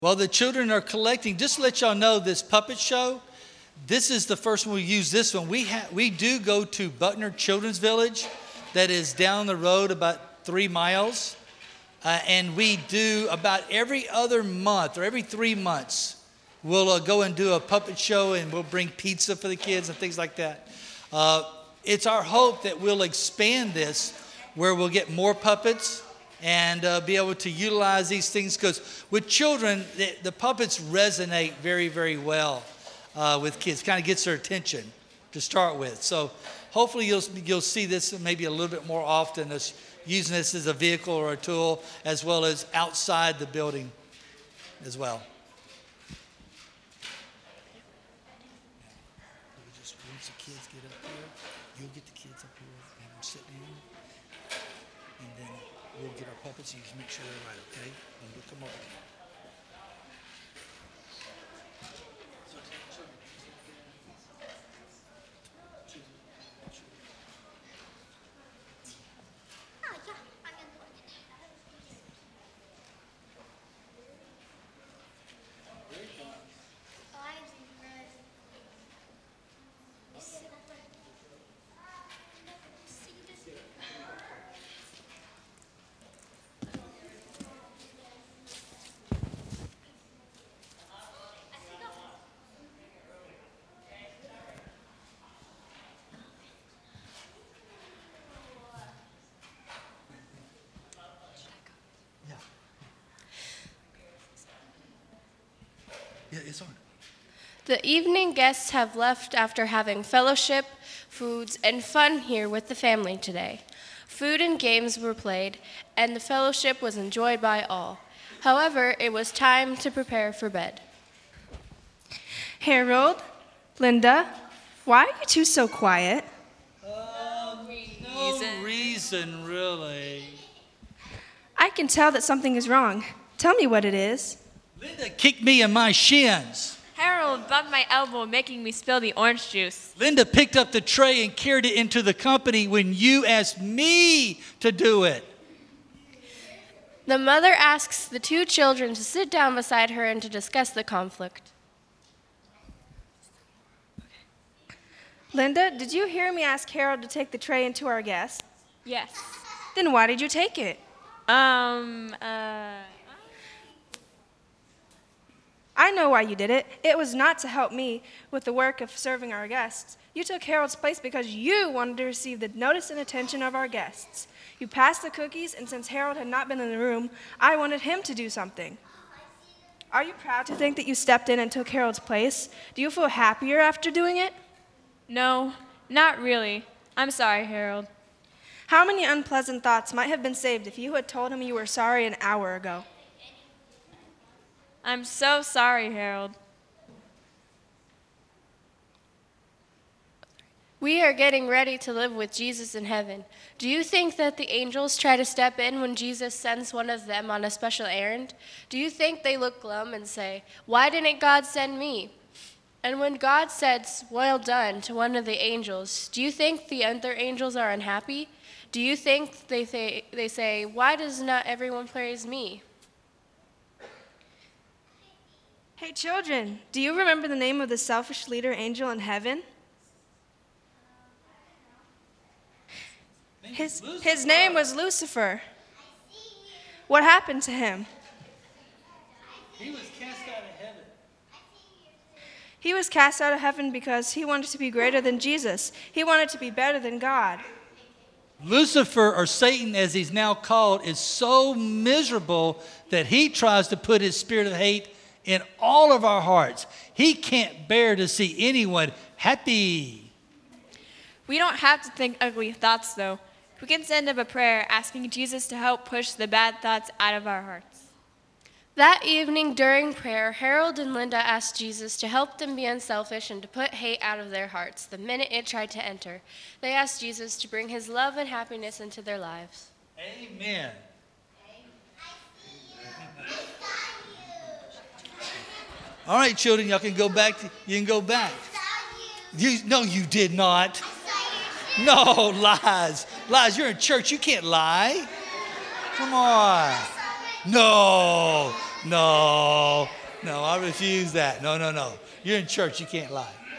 While the children are collecting, just to let y'all know, this puppet show, this is the first one we use this one. We do go to Buckner Children's Village that is down the road about 3 miles. And we do about every other month or every 3 months, we'll go and do a puppet show, and we'll bring pizza for the kids and things like that. It's our hope that we'll expand this where we'll get more puppets and be able to utilize these things, because with children, the puppets resonate very, very well with kids. Kind of gets their attention to start with. So hopefully you'll see this maybe a little bit more often, as using this as a vehicle or a tool, as well as outside the building as well. Just once the kids get up here, you'll get the kids up here, have them sit down, and then we'll get our puppets and just make sure they're right, okay? And we'll come over. Yeah, it's on. The evening guests have left after having fellowship, foods, and fun here with the family today. Food and games were played, and the fellowship was enjoyed by all. However, it was time to prepare for bed. Harold, Linda, why are you two so quiet? No reason, really. I can tell that something is wrong. Tell me what it is. Linda kicked me in my shins. Harold bumped my elbow, making me spill the orange juice. Linda picked up the tray and carried it into the company when you asked me to do it. The mother asks the 2 children to sit down beside her and to discuss the conflict. Linda, did you hear me ask Harold to take the tray into our guests? Yes. Then why did you take it? I know why you did it. It was not to help me with the work of serving our guests. You took Harold's place because you wanted to receive the notice and attention of our guests. You passed the cookies, and since Harold had not been in the room, I wanted him to do something. Are you proud to think that you stepped in and took Harold's place? Do you feel happier after doing it? No, not really. I'm sorry, Harold. How many unpleasant thoughts might have been saved if you had told him you were sorry an hour ago? I'm so sorry, Harold. We are getting ready to live with Jesus in heaven. Do you think that the angels try to step in when Jesus sends one of them on a special errand? Do you think they look glum and say, "Why didn't God send me?" And when God says, "Well done," to one of the angels, do you think the other angels are unhappy? Do you think they say, "Why does not everyone praise me?" Hey, children, do you remember the name of the selfish leader angel in heaven? His name was Lucifer. What happened to him? He was cast out of heaven. He was cast out of heaven because he wanted to be greater than Jesus. He wanted to be better than God. Lucifer, or Satan as he's now called, is so miserable that he tries to put his spirit of hate in all of our hearts. He can't bear to see anyone happy. We don't have to think ugly thoughts, though. We can send up a prayer asking Jesus to help push the bad thoughts out of our hearts. That evening during prayer, Harold and Linda asked Jesus to help them be unselfish and to put hate out of their hearts the minute it tried to enter. They asked Jesus to bring his love and happiness into their lives. Amen. All right, children, y'all can go back. You can go back. No, you did not. No, lies. Lies, you're in church. You can't lie. Come on. No. No, I refuse that. No. You're in church, you can't lie.